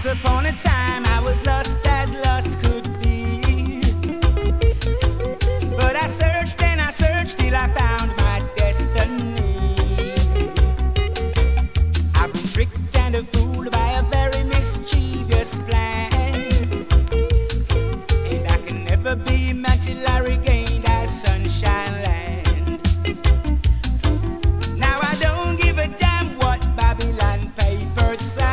Upon a time I was lost as lust could be, but I searched and I searched till I found my destiny. I've been tricked and fooled by a very mischievous plan, and I can never be mad till I regain that sunshine land. Now I don't give a damn what Babylon papers say.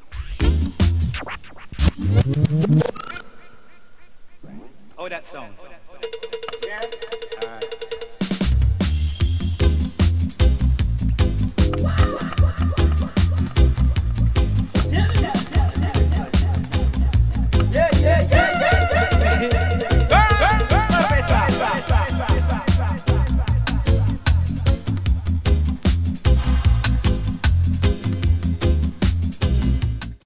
Oh, that song.